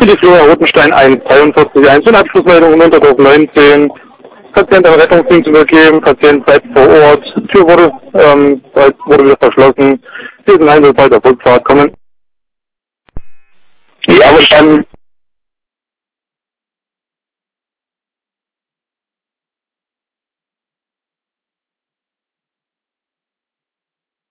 Für die Flora Rotenstein 142 und Abschlussmeldung Unterdruck 19. Patient am Rettungsdienst übergeben, Patient bleibt vor Ort, Tür wurde wieder verschlossen. Wir sind bald auf Rückfahrt kommen. Ja, verstanden.